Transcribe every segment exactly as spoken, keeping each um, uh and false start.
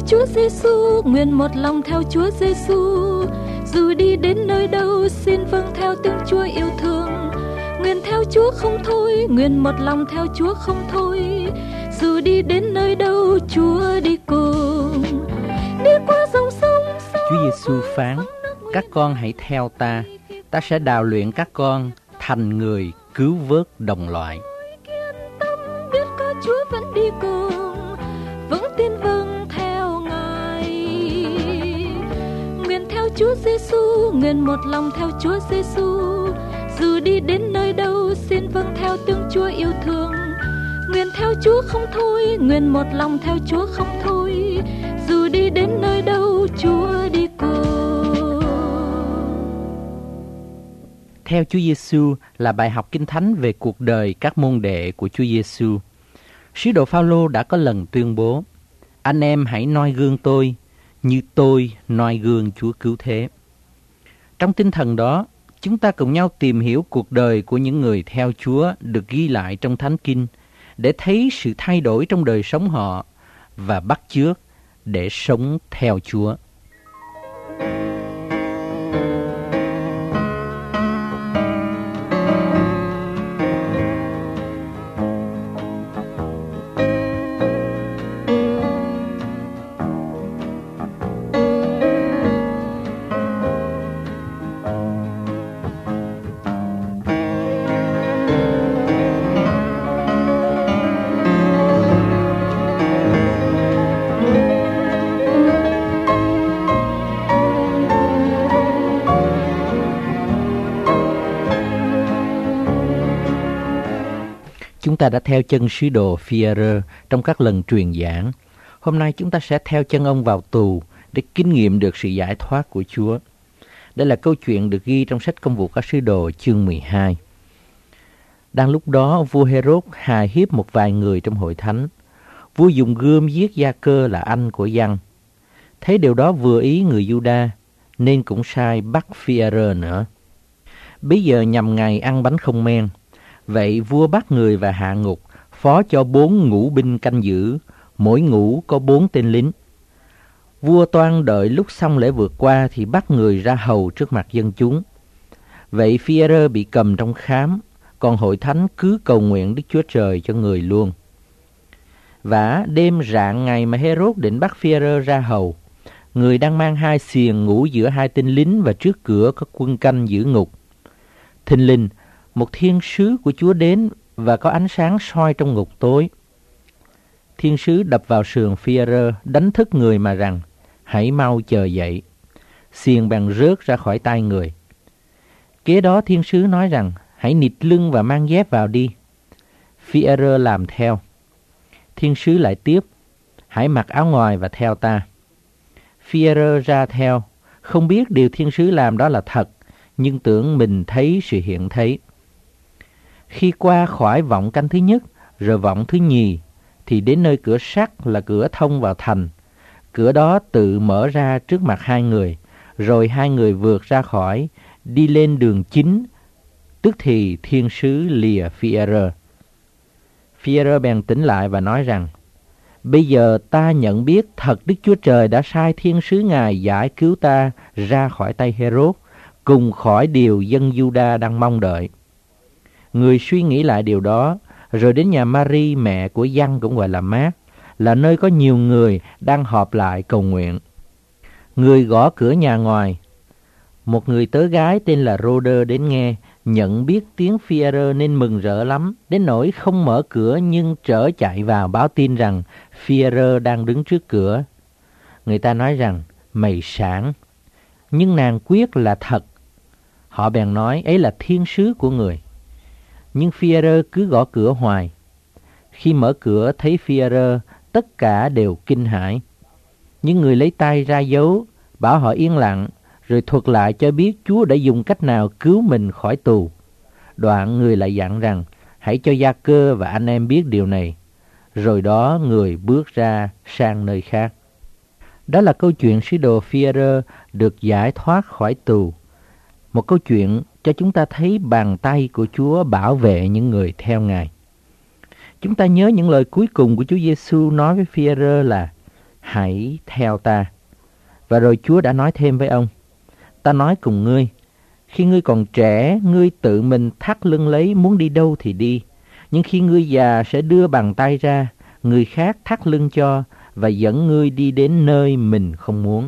Chúa Giêsu, nguyện một lòng theo Chúa Giêsu. Dù đi đến nơi đâu, xin vâng theo tiếng Chúa yêu thương. Nguyện theo Chúa không thôi, nguyện một lòng theo Chúa không thôi. Dù đi đến nơi đâu, Chúa đi cùng. Đi qua dòng sông. Chúa Giêsu phán: các con hãy theo ta, ta sẽ đào luyện các con thành người cứu vớt đồng loại. Biết có Chúa vẫn đi cùng, vững tin vâng theo Ngài. Nguyện theo Chúa Giêsu, nguyện một lòng theo Chúa Giêsu. Dù đi đến nơi đâu, xin vâng theo tiếng Chúa yêu thương. Nguyện theo Chúa không thôi, nguyện một lòng theo Chúa không thôi. Dù đi đến nơi đâu, Chúa đi cùng. Theo Chúa Giêsu là bài học Kinh Thánh về cuộc đời các môn đệ của Chúa Giêsu. Sứ đồ Phao-lô đã có lần tuyên bố: anh em hãy noi gương tôi như tôi noi gương Chúa cứu thế. Trong tinh thần đó, chúng ta cùng nhau tìm hiểu cuộc đời của những người theo Chúa được ghi lại trong Thánh Kinh để thấy sự thay đổi trong đời sống họ và bắt chước để sống theo Chúa. Chúng ta đã theo chân sứ đồ Phi-e-rơ trong các lần truyền giảng. Hôm nay chúng ta sẽ theo chân ông vào tù để kinh nghiệm được sự giải thoát của Chúa. Đây là câu chuyện được ghi trong sách Công vụ các sứ đồ chương mười hai. Đang lúc đó, vua Hê-rốt hài hiếp một vài người trong hội thánh. Vua dùng gươm giết Gia-cơ là anh của Giăng. Thấy điều đó vừa ý người Giu-đa, nên cũng sai bắt Phi-e-rơ nữa. Bây giờ nhằm ngày ăn bánh không men. Vậy vua bắt người và hạ ngục, phó cho bốn ngũ binh canh giữ, mỗi ngũ có bốn tên lính. Vua toan đợi lúc xong lễ vượt qua thì bắt người ra hầu trước mặt dân chúng. Vậy Phi-e-rơ bị cầm trong khám, còn hội thánh cứ cầu nguyện Đức Chúa Trời cho người luôn. Vả đêm rạng ngày mà Hê-rốt định bắt Phi-e-rơ ra hầu, người đang mang hai xiềng ngủ giữa hai tên lính và trước cửa có quân canh giữ ngục. Thình lình, một thiên sứ của Chúa đến và có ánh sáng soi trong ngục tối. Thiên sứ đập vào sườn Phi-e-rơ, đánh thức người mà rằng: hãy mau chờ dậy. Xiềng bèn rớt ra khỏi tay người. Kế đó thiên sứ nói rằng: hãy nịt lưng và mang dép vào đi. Phi-e-rơ làm theo. Thiên sứ lại tiếp: hãy mặc áo ngoài và theo ta. Phi-e-rơ ra theo, không biết điều thiên sứ làm đó là thật, nhưng tưởng mình thấy sự hiện thấy. Khi qua khỏi vọng canh thứ nhất, rồi vọng thứ nhì, thì đến nơi cửa sắt là cửa thông vào thành. Cửa đó tự mở ra trước mặt hai người, rồi hai người vượt ra khỏi, đi lên đường chính, tức thì thiên sứ lìa Phi-e-rơ. Phi-e-rơ bèn tỉnh lại và nói rằng: bây giờ ta nhận biết thật Đức Chúa Trời đã sai thiên sứ Ngài giải cứu ta ra khỏi tay Hê-rốt, cùng khỏi điều dân Giu-đa đang mong đợi. Người suy nghĩ lại điều đó, rồi đến nhà Ma-ri mẹ của Giăng cũng gọi là Mát, là nơi có nhiều người đang họp lại cầu nguyện. Người gõ cửa nhà ngoài. Một người tớ gái tên là Rô-đơ đến nghe, nhận biết tiếng Phi-e-rơ nên mừng rỡ lắm, đến nỗi không mở cửa nhưng trở chạy vào báo tin rằng Phi-e-rơ đang đứng trước cửa. Người ta nói rằng: mày sảng. Nhưng nàng quyết là thật. Họ bèn nói ấy là thiên sứ của người. Nhưng Phi-e-rơ cứ gõ cửa hoài. Khi mở cửa thấy Phi-e-rơ, tất cả đều kinh hãi. Nhưng người lấy tay ra dấu, bảo họ yên lặng, rồi thuật lại cho biết Chúa đã dùng cách nào cứu mình khỏi tù. Đoạn người lại dặn rằng: hãy cho Gia-cơ và anh em biết điều này. Rồi đó người bước ra sang nơi khác. Đó là câu chuyện sứ đồ Phi-e-rơ được giải thoát khỏi tù. Một câu chuyện cho chúng ta thấy bàn tay của Chúa bảo vệ những người theo Ngài. Chúng ta nhớ những lời cuối cùng của Chúa Giêsu nói với Phi-e-rơ là: hãy theo ta. Và rồi Chúa đã nói thêm với ông, ta nói cùng ngươi, khi ngươi còn trẻ, ngươi tự mình thắt lưng lấy, muốn đi đâu thì đi. Nhưng khi ngươi già sẽ đưa bàn tay ra, người khác thắt lưng cho và dẫn ngươi đi đến nơi mình không muốn.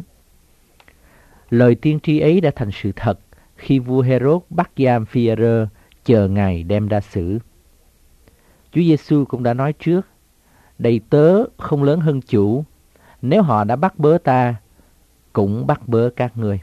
Lời tiên tri ấy đã thành sự thật khi vua Herod bắt giam Phi-e-rơ, chờ ngày đem ra xử. Chúa Giêsu cũng đã nói trước, đầy tớ không lớn hơn chủ, nếu họ đã bắt bớ ta, cũng bắt bớ các ngươi.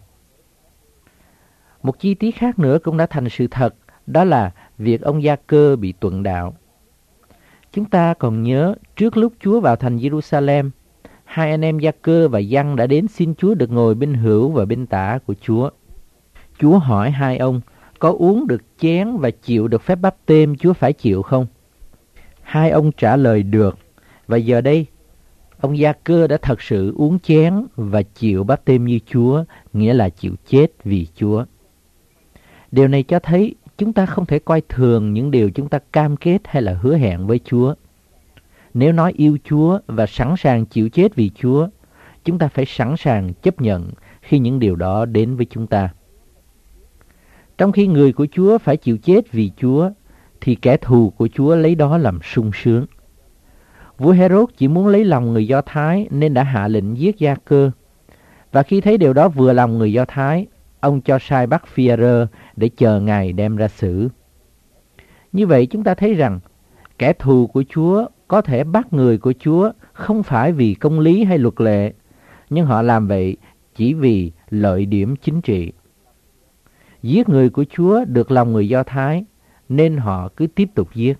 Một chi tiết khác nữa cũng đã thành sự thật, đó là việc ông Gia-cơ bị tuận đạo. Chúng ta còn nhớ trước lúc Chúa vào thành Giê-ru-sa-lem, hai anh em Gia-cơ và Giăng đã đến xin Chúa được ngồi bên hữu và bên tả của Chúa. Chúa hỏi hai ông có uống được chén và chịu được phép báp têm Chúa phải chịu không? Hai ông trả lời được, và giờ đây ông Gia-cơ đã thật sự uống chén và chịu báp têm như Chúa, nghĩa là chịu chết vì Chúa. Điều này cho thấy chúng ta không thể coi thường những điều chúng ta cam kết hay là hứa hẹn với Chúa. Nếu nói yêu Chúa và sẵn sàng chịu chết vì Chúa, chúng ta phải sẵn sàng chấp nhận khi những điều đó đến với chúng ta. Trong khi người của Chúa phải chịu chết vì Chúa, thì kẻ thù của Chúa lấy đó làm sung sướng. Vua Herod chỉ muốn lấy lòng người Do Thái nên đã hạ lệnh giết Gia-cơ. Và khi thấy điều đó vừa lòng người Do Thái, ông cho sai bắt Phi-e-rơ để chờ ngày đem ra xử. Như vậy chúng ta thấy rằng kẻ thù của Chúa có thể bắt người của Chúa không phải vì công lý hay luật lệ, nhưng họ làm vậy chỉ vì lợi điểm chính trị. Giết người của Chúa được lòng người Do Thái nên họ cứ tiếp tục giết.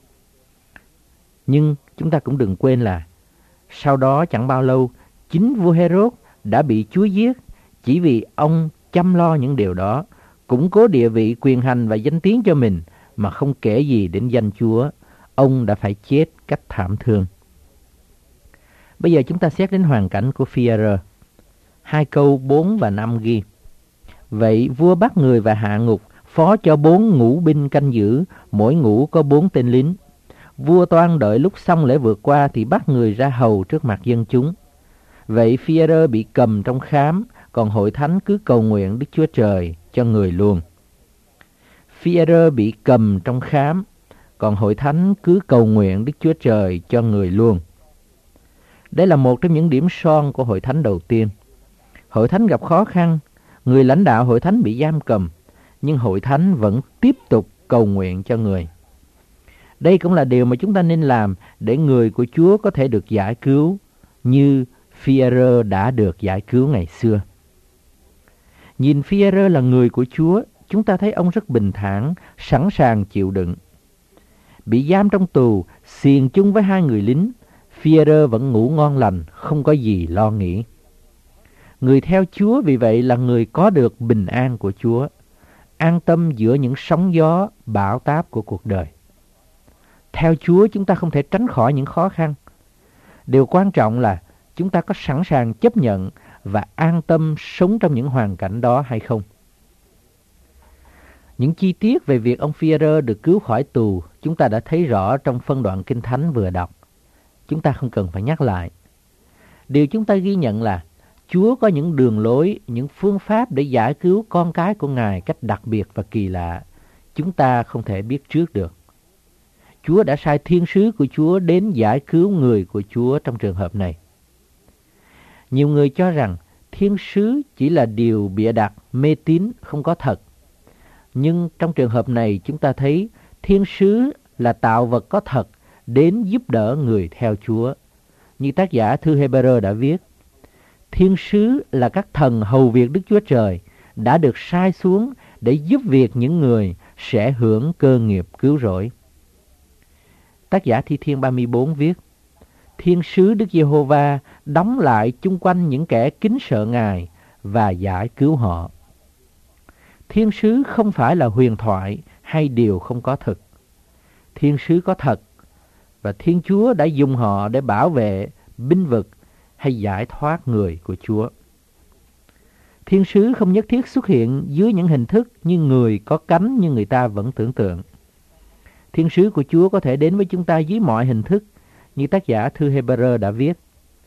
Nhưng chúng ta cũng đừng quên là sau đó chẳng bao lâu, chính vua Herod đã bị Chúa giết chỉ vì ông chăm lo những điều đó, củng cố địa vị, quyền hành và danh tiếng cho mình mà không kể gì đến danh Chúa. Ông đã phải chết cách thảm thương. Bây giờ chúng ta xét đến hoàn cảnh của Phi-e-rơ. Hai câu bốn và năm ghi: Vậy vua bắt người và hạ ngục, phó cho bốn ngũ binh canh giữ, mỗi ngũ có bốn tên lính. Vua toan đợi lúc xong lễ vượt qua thì bắt người ra hầu trước mặt dân chúng. Vậy Phi-e-rơ bị cầm trong khám, còn hội thánh cứ cầu nguyện Đức Chúa Trời cho người luôn. Phi-e-rơ bị cầm trong khám, còn hội thánh cứ cầu nguyện Đức Chúa Trời cho người luôn. Đây là một trong những điểm son của hội thánh đầu tiên. Hội thánh gặp khó khăn, người lãnh đạo hội thánh bị giam cầm, nhưng hội thánh vẫn tiếp tục cầu nguyện cho người. Đây cũng là điều mà chúng ta nên làm để người của Chúa có thể được giải cứu như Phi-e-rơ đã được giải cứu ngày xưa. Nhìn Phi-e-rơ là người của Chúa, chúng ta thấy ông rất bình thản, sẵn sàng chịu đựng. Bị giam trong tù, xiềng chung với hai người lính, Phi-e-rơ vẫn ngủ ngon lành, không có gì lo nghĩ. Người theo Chúa vì vậy là người có được bình an của Chúa, an tâm giữa những sóng gió, bão táp của cuộc đời. Theo Chúa chúng ta không thể tránh khỏi những khó khăn. Điều quan trọng là chúng ta có sẵn sàng chấp nhận và an tâm sống trong những hoàn cảnh đó hay không. Những chi tiết về việc ông Phi-e-rơ được cứu khỏi tù chúng ta đã thấy rõ trong phân đoạn Kinh Thánh vừa đọc. Chúng ta không cần phải nhắc lại. Điều chúng ta ghi nhận là Chúa có những đường lối, những phương pháp để giải cứu con cái của Ngài cách đặc biệt và kỳ lạ. Chúng ta không thể biết trước được. Chúa đã sai thiên sứ của Chúa đến giải cứu người của Chúa trong trường hợp này. Nhiều người cho rằng thiên sứ chỉ là điều bịa đặt, mê tín, không có thật. Nhưng trong trường hợp này chúng ta thấy thiên sứ là tạo vật có thật đến giúp đỡ người theo Chúa. Như tác giả thư Hê-bơ-rơ đã viết, thiên sứ là các thần hầu việc Đức Chúa Trời đã được sai xuống để giúp việc những người sẽ hưởng cơ nghiệp cứu rỗi. Tác giả Thi Thiên ba mươi bốn viết, thiên sứ Đức Giê-hô-va đóng lại chung quanh những kẻ kính sợ Ngài và giải cứu họ. Thiên sứ không phải là huyền thoại hay điều không có thực. Thiên sứ có thật và Thiên Chúa đã dùng họ để bảo vệ, binh vực hay giải thoát người của Chúa. Thiên sứ không nhất thiết xuất hiện dưới những hình thức như người có cánh như người ta vẫn tưởng tượng. Thiên sứ của Chúa có thể đến với chúng ta dưới mọi hình thức, như tác giả thư Hê-bơ-rơ đã viết.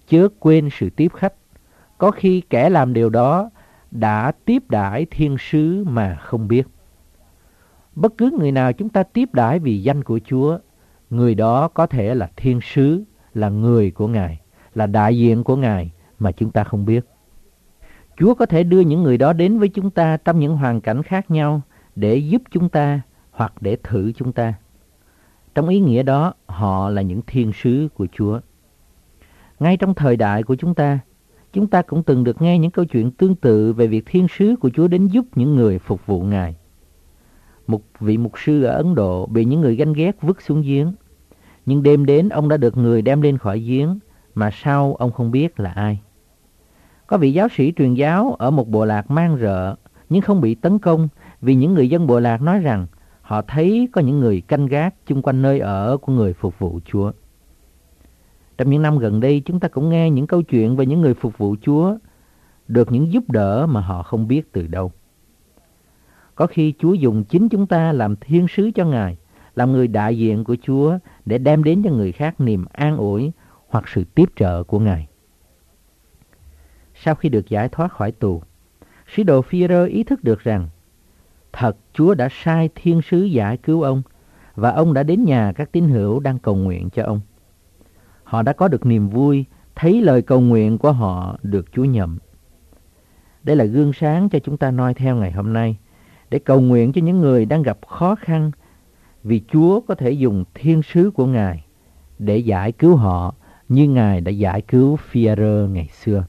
chớ quên sự tiếp khách. Có khi kẻ làm điều đó đã tiếp đãi thiên sứ mà không biết. Bất cứ người nào chúng ta tiếp đãi vì danh của Chúa, người đó có thể là thiên sứ, là người của Ngài, là đại diện của Ngài mà chúng ta không biết. Chúa có thể đưa những người đó đến với chúng ta trong những hoàn cảnh khác nhau để giúp chúng ta hoặc để thử chúng ta. Trong ý nghĩa đó, họ là những thiên sứ của Chúa. Ngay trong thời đại của chúng ta, chúng ta cũng từng được nghe những câu chuyện tương tự về việc thiên sứ của Chúa đến giúp những người phục vụ Ngài. Một vị mục sư ở Ấn Độ bị những người ganh ghét vứt xuống giếng. Nhưng đêm đến ông đã được người đem lên khỏi giếng, mà sau ông không biết là ai. Có vị giáo sĩ truyền giáo ở một bộ lạc man rợ, nhưng không bị tấn công vì những người dân bộ lạc nói rằng họ thấy có những người canh gác chung quanh nơi ở của người phục vụ Chúa. Trong những năm gần đây, chúng ta cũng nghe những câu chuyện về những người phục vụ Chúa được những giúp đỡ mà họ không biết từ đâu. Có khi Chúa dùng chính chúng ta làm thiên sứ cho Ngài, làm người đại diện của Chúa để đem đến cho người khác niềm an ủi hoặc sự tiếp trợ của Ngài. Sau khi được giải thoát khỏi tù, sứ đồ Phi-e-rơ ý thức được rằng thật Chúa đã sai thiên sứ giải cứu ông, và ông đã đến nhà các tín hữu đang cầu nguyện cho ông. Họ đã có được niềm vui thấy lời cầu nguyện của họ được Chúa nhậm. Đây là gương sáng cho chúng ta noi theo ngày hôm nay, để cầu nguyện cho những người đang gặp khó khăn, vì Chúa có thể dùng thiên sứ của Ngài để giải cứu họ như Ngài đã giải cứu Phi-e-rơ ngày xưa.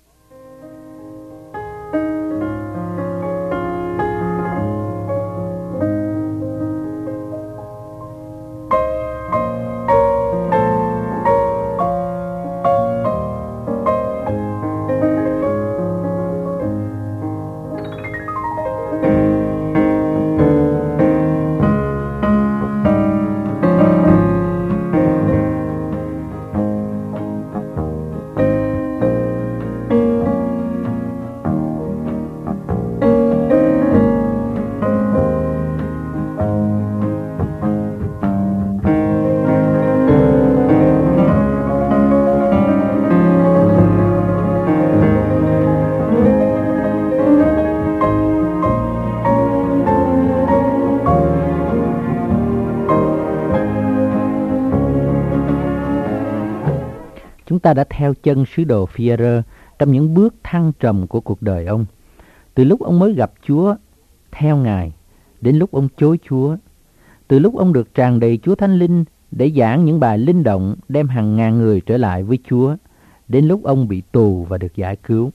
Chúng ta đã theo chân sứ đồ Phi-e-rơ trong những bước thăng trầm của cuộc đời ông. Từ lúc ông mới gặp Chúa, theo Ngài, đến lúc ông chối Chúa. Từ lúc ông được tràn đầy Chúa Thánh Linh để giảng những bài linh động đem hàng ngàn người trở lại với Chúa, đến lúc ông bị tù và được giải cứu.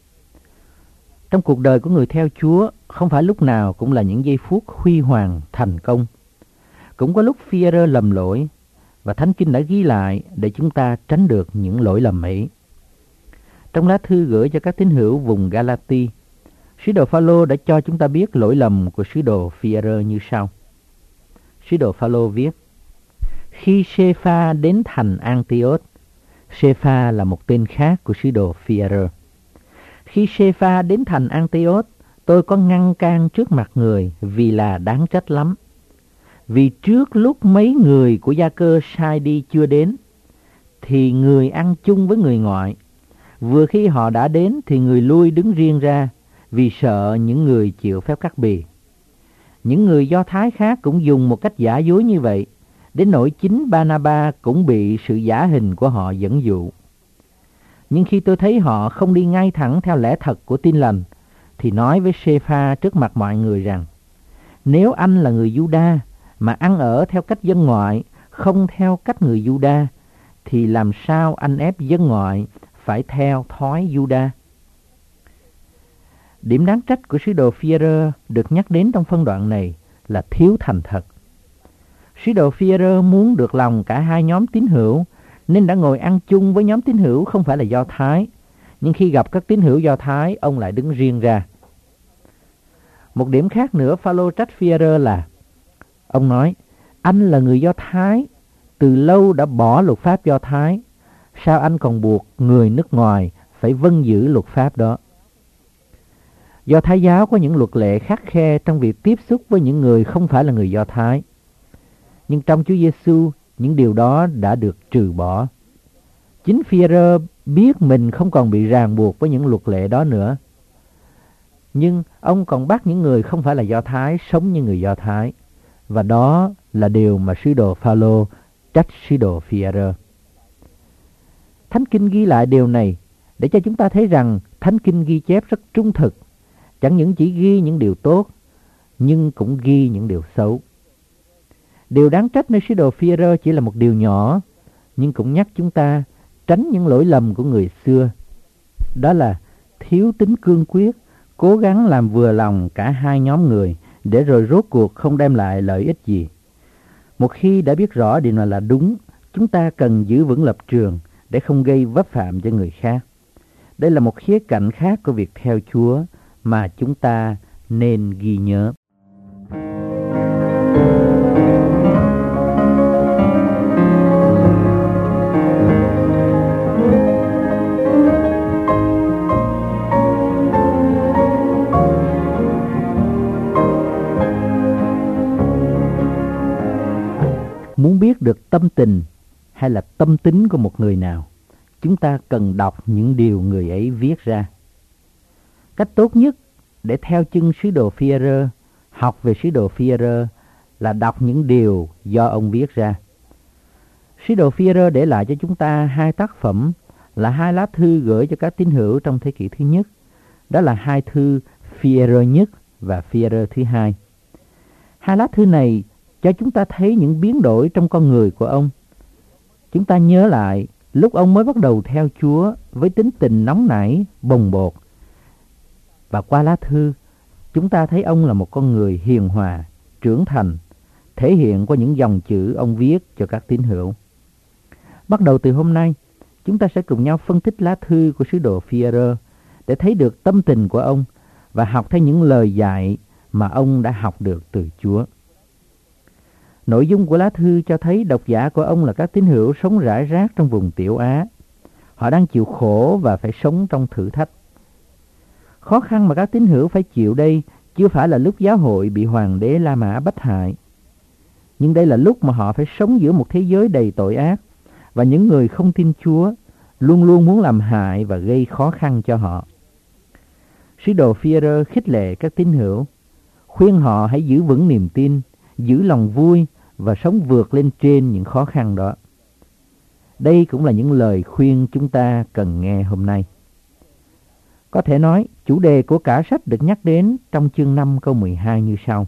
Trong cuộc đời của người theo Chúa, không phải lúc nào cũng là những giây phút huy hoàng, thành công. Cũng có lúc Phi-e-rơ lầm lỗi, và Thánh Kinh đã ghi lại để chúng ta tránh được những lỗi lầm ấy. Trong lá thư gửi cho các tín hữu vùng Galati, sứ đồ Pha-lô đã cho chúng ta biết lỗi lầm của sứ đồ Phi-e-rơ như sau. Sứ đồ Pha-lô viết: khi Sê-pha đến thành An-ti-ốt, Sê-pha là một tên khác của sứ đồ Phi-e-rơ. Khi Sê-pha đến thành An-ti-ốt, tôi có ngăn can trước mặt người vì là đáng trách lắm. Vì trước lúc mấy người của Gia Cơ sai đi chưa đến, thì người ăn chung với người ngoại. Vừa khi họ đã đến thì người lui đứng riêng ra, vì sợ những người chịu phép cắt bì. Những người Do Thái khác cũng dùng một cách giả dối như vậy, đến nỗi chính Ba-na-ba cũng bị sự giả hình của họ dẫn dụ. Nhưng khi tôi thấy họ không đi ngay thẳng theo lẽ thật của tin lành, thì nói với Sê-pha trước mặt mọi người rằng: nếu anh là người Giu-đa mà ăn ở theo cách dân ngoại, không theo cách người Giu-đa, thì làm sao anh ép dân ngoại phải theo thói Giu-đa? Điểm đáng trách của sứ đồ Phi-e-rơ được nhắc đến trong phân đoạn này là thiếu thành thật. Sứ đồ Phi-e-rơ muốn được lòng cả hai nhóm tín hữu, nên đã ngồi ăn chung với nhóm tín hữu không phải là Do Thái, nhưng khi gặp các tín hữu Do Thái, ông lại đứng riêng ra. Một điểm khác nữa Pha-lô trách Phi-e-rơ là ông nói: anh là người Do Thái, từ lâu đã bỏ luật pháp Do Thái, sao anh còn buộc người nước ngoài phải vâng giữ luật pháp đó? Do Thái giáo có những luật lệ khắt khe trong việc tiếp xúc với những người không phải là người Do Thái. Nhưng trong Chúa Giêsu, những điều đó đã được trừ bỏ. Chính Phi-e-rơ biết mình không còn bị ràng buộc với những luật lệ đó nữa. Nhưng ông còn bắt những người không phải là Do Thái sống như người Do Thái. Và đó là điều mà sứ đồ Phao-lô trách sứ đồ Phi-e-rơ. Thánh Kinh ghi lại điều này để cho chúng ta thấy rằng Thánh Kinh ghi chép rất trung thực. Chẳng những chỉ ghi những điều tốt, nhưng cũng ghi những điều xấu. Điều đáng trách nơi sứ đồ Phi-e-rơ chỉ là một điều nhỏ, nhưng cũng nhắc chúng ta tránh những lỗi lầm của người xưa. Đó là thiếu tính cương quyết, cố gắng làm vừa lòng cả hai nhóm người, để rồi rốt cuộc không đem lại lợi ích gì. Một khi đã biết rõ điều nào là đúng, chúng ta cần giữ vững lập trường để không gây vấp phạm cho người khác. Đây là một khía cạnh khác của việc theo Chúa mà chúng ta nên ghi nhớ. Muốn biết được tâm tình hay là tâm tính của một người nào, chúng ta cần đọc những điều người ấy viết ra. Cách tốt nhất để theo chân sứ đồ Phi-e-rơ, học về sứ đồ Phi-e-rơ là đọc những điều do ông viết ra. Sứ đồ Phi-e-rơ để lại cho chúng ta hai tác phẩm là hai lá thư gửi cho các tín hữu trong thế kỷ thứ nhất. Đó là hai thư Phi-e-rơ nhất và Phi-e-rơ thứ hai. Hai lá thư này cho chúng ta thấy những biến đổi trong con người của ông. Chúng ta nhớ lại lúc ông mới bắt đầu theo Chúa với tính tình nóng nảy, bồng bột. Và qua lá thư, chúng ta thấy ông là một con người hiền hòa, trưởng thành, thể hiện qua những dòng chữ ông viết cho các tín hữu. Bắt đầu từ hôm nay, chúng ta sẽ cùng nhau phân tích lá thư của sứ đồ Phi-e-rơ để thấy được tâm tình của ông và học theo những lời dạy mà ông đã học được từ Chúa. Nội dung của lá thư cho thấy độc giả của ông là các tín hữu sống rải rác trong vùng Tiểu Á. Họ đang chịu khổ và phải sống trong thử thách. Khó khăn mà các tín hữu phải chịu đây chưa phải là lúc giáo hội bị hoàng đế La Mã bách hại. Nhưng đây là lúc mà họ phải sống giữa một thế giới đầy tội ác, và những người không tin Chúa luôn luôn muốn làm hại và gây khó khăn cho họ. Sứ đồ Phi-e-rơ khích lệ các tín hữu, khuyên họ hãy giữ vững niềm tin, giữ lòng vui và sống vượt lên trên những khó khăn đó. Đây cũng là những lời khuyên chúng ta cần nghe hôm nay. Có thể nói, chủ đề của cả sách được nhắc đến trong chương năm câu mười hai như sau.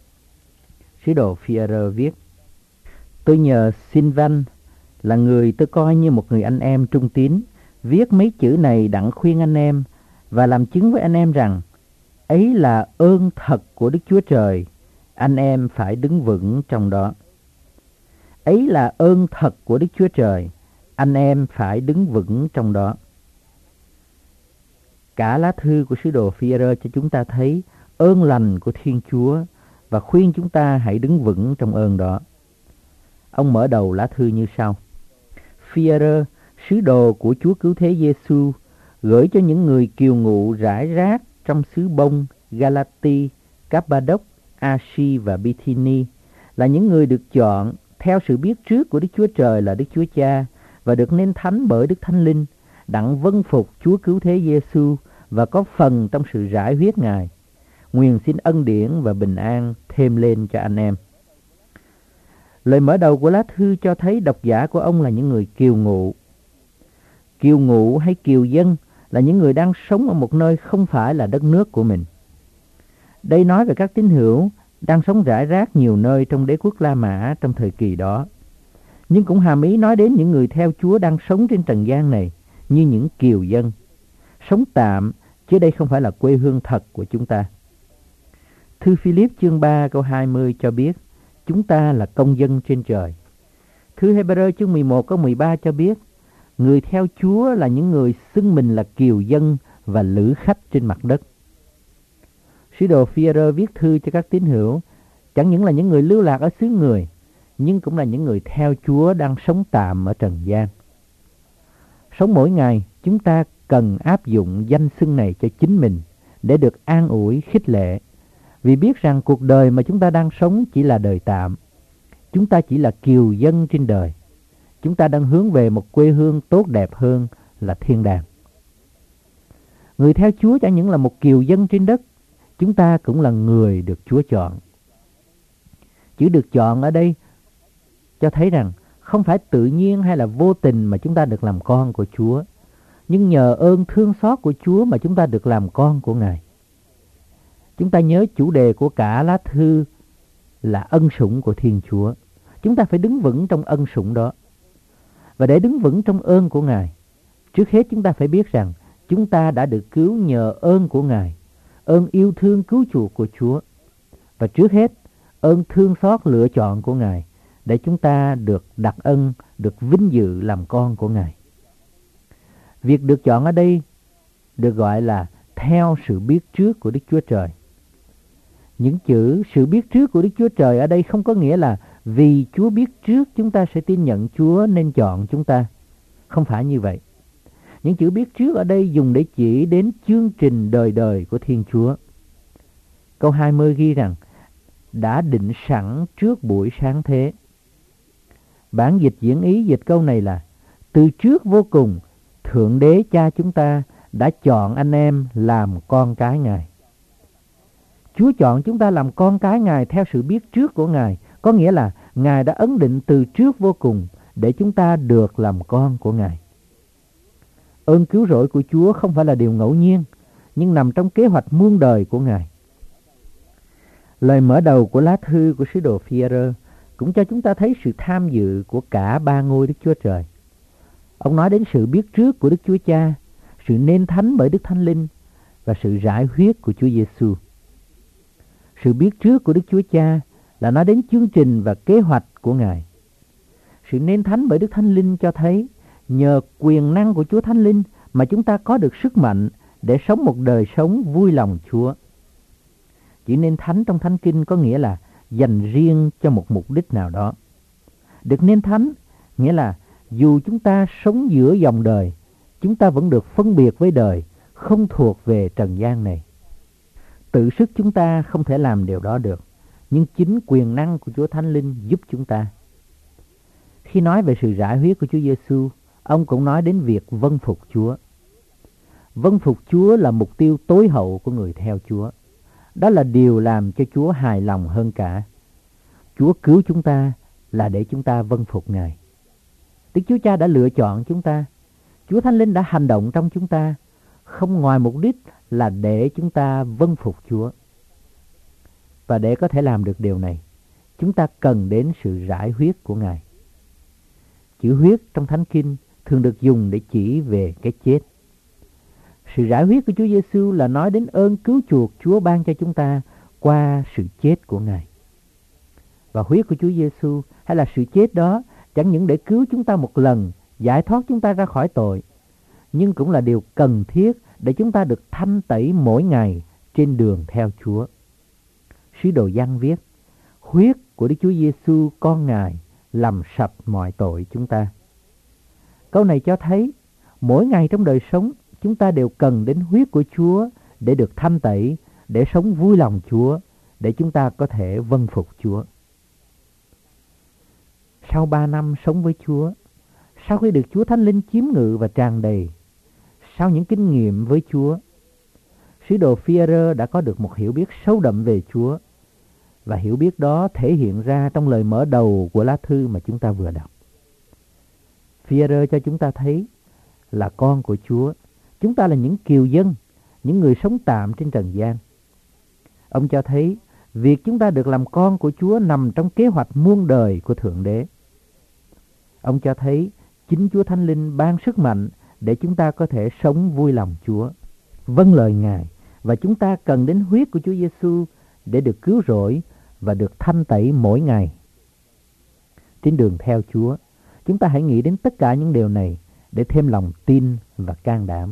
Sứ đồ Phi-e-rơ viết: Tôi nhờ Silvan là người tôi coi như một người anh em trung tín, viết mấy chữ này đặng khuyên anh em và làm chứng với anh em rằng ấy là ơn thật của Đức Chúa Trời, anh em phải đứng vững trong đó. Ấy là ơn thật của Đức Chúa Trời, anh em phải đứng vững trong đó. Cả lá thư của sứ đồ Phi-e-rơ cho chúng ta thấy ơn lành của Thiên Chúa và khuyên chúng ta hãy đứng vững trong ơn đó. Ông mở đầu lá thư như sau: Phi-e-rơ, sứ đồ của Chúa Cứu Thế Giê-xu, gửi cho những người kiều ngụ rải rác trong xứ Bông, Galati, Cappadoc, Asia và Bithyni, là những người được chọn theo sự biết trước của Đức Chúa Trời là Đức Chúa Cha và được nên thánh bởi Đức Thánh Linh, đặng vâng phục Chúa Cứu Thế Giê-xu và có phần trong sự rải huyết Ngài. Nguyện xin ân điển và bình an thêm lên cho anh em. Lời mở đầu của lá thư cho thấy độc giả của ông là những người kiều ngụ. Kiều ngụ hay kiều dân là những người đang sống ở một nơi không phải là đất nước của mình. Đây nói về các tín hữu đang sống rải rác nhiều nơi trong đế quốc La Mã trong thời kỳ đó. Nhưng cũng hàm ý nói đến những người theo Chúa đang sống trên trần gian này như những kiều dân. Sống tạm, chứ đây không phải là quê hương thật của chúng ta. Thư Philip chương ba câu hai mươi cho biết chúng ta là công dân trên trời. Thư Hebrew chương mười một câu mười ba cho biết người theo Chúa là những người xưng mình là kiều dân và lữ khách trên mặt đất. Sứ đồ Phi-e-rơ viết thư cho các tín hữu chẳng những là những người lưu lạc ở xứ người, nhưng cũng là những người theo Chúa đang sống tạm ở trần gian. Sống mỗi ngày, chúng ta cần áp dụng danh xưng này cho chính mình để được an ủi, khích lệ, vì biết rằng cuộc đời mà chúng ta đang sống chỉ là đời tạm. Chúng ta chỉ là kiều dân trên đời. chúng ta đang hướng về một quê hương tốt đẹp hơn là thiên đàng. Người theo Chúa chẳng những là một kiều dân trên đất, chúng ta cũng là người được Chúa chọn. Chữ được chọn ở đây cho thấy rằng không phải tự nhiên hay là vô tình mà chúng ta được làm con của Chúa, nhưng nhờ ơn thương xót của Chúa mà chúng ta được làm con của Ngài. Chúng ta nhớ chủ đề của cả lá thư là ân sủng của Thiên Chúa. Chúng ta phải đứng vững trong ân sủng đó. Và để đứng vững trong ơn của Ngài, trước hết chúng ta phải biết rằng chúng ta đã được cứu nhờ ơn của Ngài, ơn yêu thương cứu chuộc của Chúa. Và trước hết, ơn thương xót lựa chọn của Ngài để chúng ta được đặc ân, được vinh dự làm con của Ngài. Việc được chọn ở đây được gọi là theo sự biết trước của Đức Chúa Trời. Những chữ sự biết trước của Đức Chúa Trời ở đây không có nghĩa là vì Chúa biết trước chúng ta sẽ tin nhận Chúa nên chọn chúng ta. Không phải như vậy. Những chữ biết trước ở đây dùng để chỉ đến chương trình đời đời của Thiên Chúa. Câu hai mươi ghi rằng đã định sẵn trước buổi sáng thế. Bản dịch diễn ý dịch câu này là từ trước vô cùng Thượng Đế Cha chúng ta đã chọn anh em làm con cái Ngài. Chúa chọn chúng ta làm con cái Ngài theo sự biết trước của Ngài, có nghĩa là Ngài đã ấn định từ trước vô cùng để chúng ta được làm con của Ngài. Ơn cứu rỗi của Chúa không phải là điều ngẫu nhiên, nhưng nằm trong kế hoạch muôn đời của Ngài. Lời mở đầu của lá thư của sứ đồ Phi-e-rơ cũng cho chúng ta thấy sự tham dự của cả ba ngôi Đức Chúa Trời. Ông nói đến sự biết trước của Đức Chúa Cha, sự nên thánh bởi Đức Thánh Linh và sự rải huyết của Chúa Giêsu. Sự biết trước của Đức Chúa Cha là nói đến chương trình và kế hoạch của Ngài. Sự nên thánh bởi Đức Thánh Linh cho thấy nhờ quyền năng của Chúa Thánh Linh mà chúng ta có được sức mạnh để sống một đời sống vui lòng Chúa. Chữ nên thánh trong Thánh Kinh có nghĩa là dành riêng cho một mục đích nào đó. Được nên thánh nghĩa là dù chúng ta sống giữa dòng đời, chúng ta vẫn được phân biệt với đời, không thuộc về trần gian này. Tự sức chúng ta không thể làm điều đó được, nhưng chính quyền năng của Chúa Thánh Linh giúp chúng ta. Khi nói về sự rải huyết của Chúa Giêsu, ông cũng nói đến việc vâng phục Chúa. Vâng phục Chúa là mục tiêu tối hậu của người theo Chúa. Đó là điều làm cho Chúa hài lòng hơn cả. Chúa cứu chúng ta là để chúng ta vâng phục Ngài. Đức Chúa Cha đã lựa chọn chúng ta. Chúa Thánh Linh đã hành động trong chúng ta, không ngoài mục đích là để chúng ta vâng phục Chúa. Và để có thể làm được điều này, chúng ta cần đến sự rải huyết của Ngài. Chữ huyết trong Thánh Kinh thường được dùng để chỉ về cái chết. Sự rải huyết của Chúa Giêsu là nói đến ơn cứu chuộc Chúa ban cho chúng ta qua sự chết của Ngài. Và huyết của Chúa Giêsu hay là sự chết đó chẳng những để cứu chúng ta một lần, giải thoát chúng ta ra khỏi tội, nhưng cũng là điều cần thiết để chúng ta được thanh tẩy mỗi ngày trên đường theo Chúa. Sứ đồ Giăng viết, huyết của Đức Chúa Giêsu con Ngài làm sạch mọi tội chúng ta. Câu này cho thấy mỗi ngày trong đời sống chúng ta đều cần đến huyết của Chúa để được thanh tẩy, để sống vui lòng Chúa, để chúng ta có thể vâng phục Chúa. Sau ba năm sống với Chúa, sau khi được Chúa Thánh Linh chiếm ngự và tràn đầy, sau những kinh nghiệm với Chúa, sứ đồ Phi-e-rơ đã có được một hiểu biết sâu đậm về Chúa, và hiểu biết đó thể hiện ra trong lời mở đầu của lá thư mà chúng ta vừa đọc. Phi-e-rơ cho chúng ta thấy là con của Chúa, chúng ta là những kiều dân, những người sống tạm trên trần gian. Ông cho thấy việc chúng ta được làm con của Chúa nằm trong kế hoạch muôn đời của Thượng Đế. Ông cho thấy chính Chúa Thánh Linh ban sức mạnh để chúng ta có thể sống vui lòng Chúa, vâng lời Ngài, và chúng ta cần đến huyết của Chúa Giêsu để được cứu rỗi và được thanh tẩy mỗi ngày. Trên đường theo Chúa, chúng ta hãy nghĩ đến tất cả những điều này để thêm lòng tin và can đảm.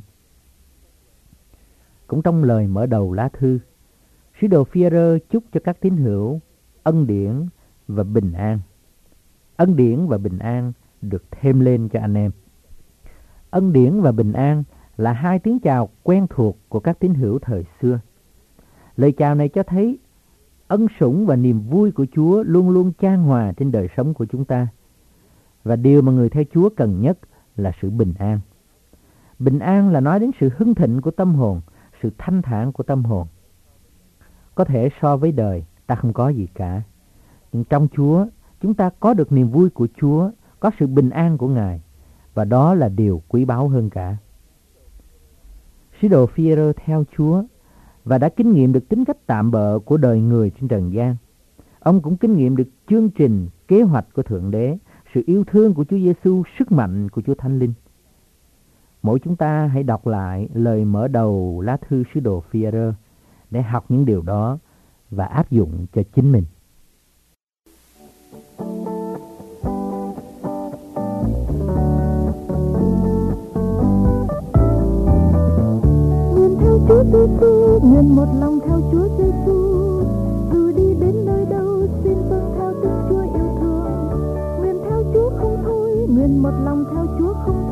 Cũng trong lời mở đầu lá thư, sứ đồ Phi-e-rơ chúc cho các tín hữu ân điển và bình an. Ân điển và bình an được thêm lên cho anh em. Ân điển và bình an là hai tiếng chào quen thuộc của các tín hữu thời xưa. Lời chào này cho thấy ân sủng và niềm vui của Chúa luôn luôn chan hòa trên đời sống của chúng ta. Và điều mà người theo Chúa cần nhất là sự bình an. Bình an là nói đến sự hưng thịnh của tâm hồn, sự thanh thản của tâm hồn. Có thể so với đời, ta không có gì cả. Nhưng trong Chúa, chúng ta có được niềm vui của Chúa, có sự bình an của Ngài. Và đó là điều quý báu hơn cả. Sứ đồ Phi-e-rơ theo Chúa và đã kinh nghiệm được tính cách tạm bợ của đời người trên trần gian. Ông cũng kinh nghiệm được chương trình, kế hoạch của Thượng Đế, sự yêu thương của Chúa Giêsu, sức mạnh của Chúa Thánh Linh. Mỗi chúng ta hãy đọc lại lời mở đầu lá thư sứ đồ Phi-e-rơ để học những điều đó và áp dụng cho chính mình. Nguyện theo Chúa Giêsu, nguyện một lòng theo Chúa Giêsu, dù đi đến nơi đâu xin vâng theo tiếng Chúa yêu thương. Nguyện theo Chúa không thôi, nguyện một lòng theo Chúa không